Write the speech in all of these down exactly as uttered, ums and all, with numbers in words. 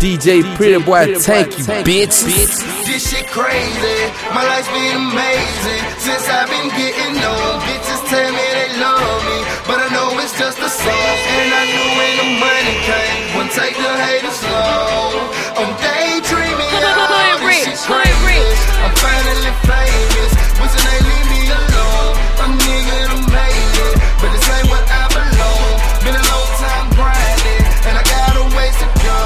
D J Pretty Boy, thank you, bitch. This shit crazy, my life's been amazing since I've been getting known. Bitches tell me they love me, but I know it's just a song. And I knew when the money came, wouldn't take the haters slow. I'm daydreaming, y'all, this shit crazy. I'm finally famous, wishing they leave me alone. A nigga done made it, but this ain't what I belong. Been a long time grinding, and I got a ways to go.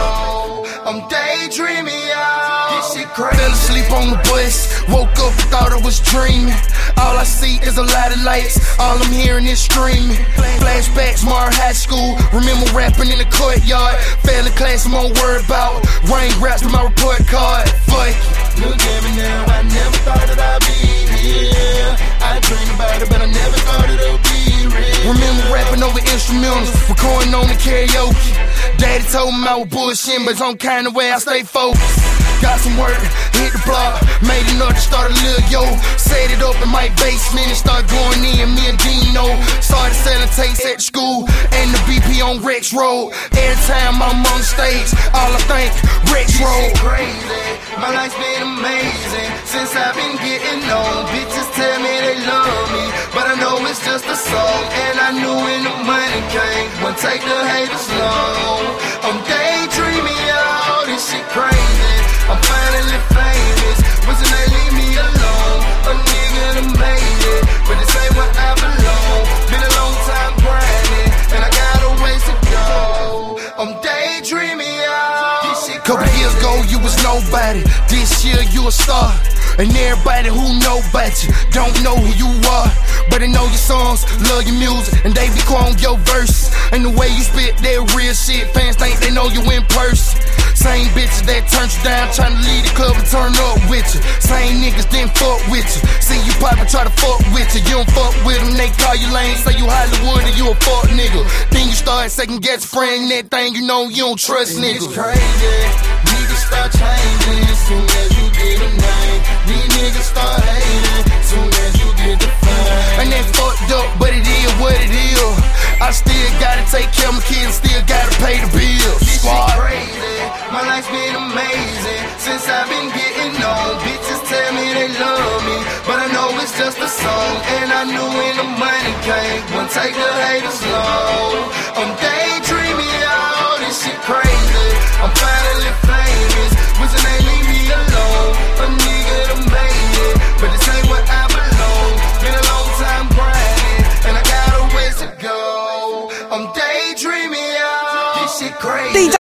I'm daydreaming, y'all, this shit crazy. Fell asleep on the bus, woke up and thought I was dreaming. All I see is a lot of lights, all I'm hearing is screaming. Flashbacks, Mar High School, remember rapping in the courtyard. Failing class, I'm on word about rain raps with my report card. Fuck it. Look at me now, I never thought that I'd be here. I dreamed about it, but I never thought it'd be real. Remember rapping over instrumentals, recording on the karaoke. Daddy told me I was bullshitting, but some kind of way I stay focused. Got some work, hit the block, made enough to start a little yo. Set it up in my basement and start going in, me and Dino. Started selling tapes at school and the B P on Rex Road. Every time I'm on stage, all I think, Rex Road. This shit crazy, my life's been amazing since I've been getting known. Bitches tell me they love me, but I know it's just a song. And I knew when the money came, wouldn't take the haters long. I'm daydreaming, y'all, this shit crazy. I'm finally famous, wishing they leave me alone. A nigga done made it, but this ain't what I belong. Been a long time grinding, and I got a ways to go. I'm daydreaming, y'all. Couple years ago, you was nobody. This year, you a star. And everybody who know about you don't know who you are, but they know your songs, love your music, and they be quoting your verses. And the way you spit that real shit, fans think they know you in person. Same bitches that turned you down, tryna leave the club and turn up with you. Same niggas didn't fuck with you. See you pop and try to fuck with you. You don't fuck with them, they call you lame, say you Hollywood and you a fuck nigga. Then you start second guess friend, that thing you know you don't trust niggas. It's crazy, niggas start changing soon as you get a name. These niggas start hating soon as you get the fame. And they fucked up, but it is what it is. I still gotta take care of my kids, still gotta pay the bills. This shit crazy, my life's been amazing since I've been getting known. Bitches tell me they love me, but I know it's just a song. And I knew when the money came, wouldn't take the haters long. I'm daydreaming, y'all, this shit crazy. I'm finally famous, wishing they leave me alone. A nigga done made it, but this ain't what I belong. Been a long time grinding, and I got a ways to go. I'm daydreaming, y'all, this shit crazy.